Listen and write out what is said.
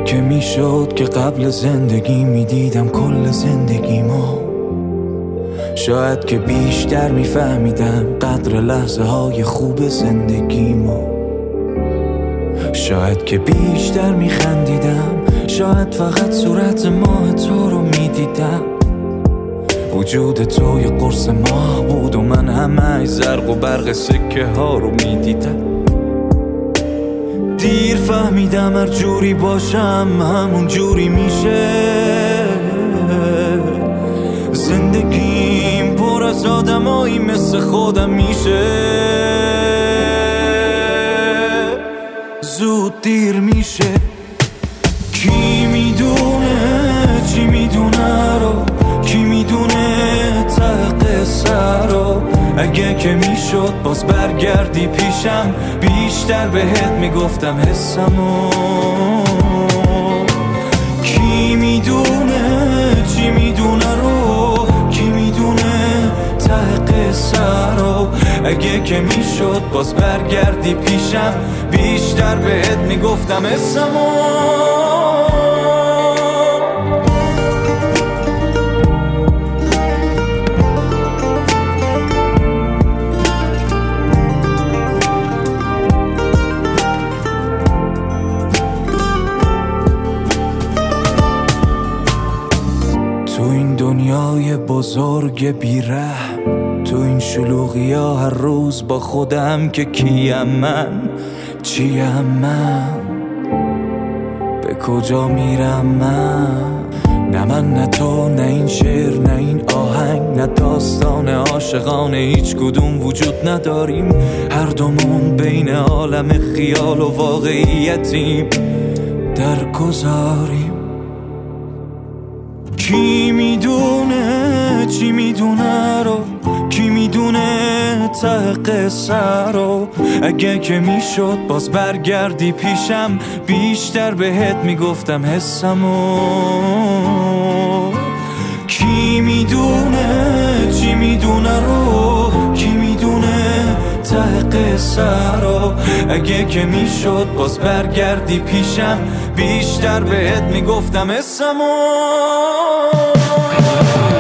اگه که میشد که قبل زندگی میدیدم کل زندگیمو، شاید که بیشتر میفهمیدم قدر لحظه های خوب زندگیمو، شاید که بیشتر میخندیدم، شاید فقط صورت ماه تو رو میدیدم. وجود تو یه قرص ماه بود و من همه زرق و برق سکه ها رو میدیدم. دیر فهمیدم هر جوری باشم همون جوری میشه. زندگیم پر از آدمایی مثل خودم میشه. زود دیر میشه. کی میدونه چی میدونه رو، کی میدونه ته قصه رو. اگه که میشد باز برگردی پیشم، بیشتر بهت میگفتم حسمو. کی میدونه چی میدونه رو، کی میدونه ته قصه رو. اگه که میشد باز برگردی پیشم، بیشتر بهت میگفتم حسمو. تو این دنیای بزرگ بی‌رحم، تو این شلوغی ها هر روز با خودم که کیم من، چیم من، به کجا میرم من. نه من نه تو نه این شعر نه این آهنگ نه داستان عاشقانه، هیچ کدوم وجود نداریم. هر دومون بین عالم خیال و واقعیتیم در گذاریم. کی میدونه چی میدونه رو، کی میدونه ته قصه رو. اگه که میشد باز برگردی پیشم، بیشتر بهت میگفتم حسمو. کی میدونه چی میدونه رو، کی میدونه ته قصه رو. اگه که میشد باز برگردی پیشم، بیشتر بهت میگفتم حسمو.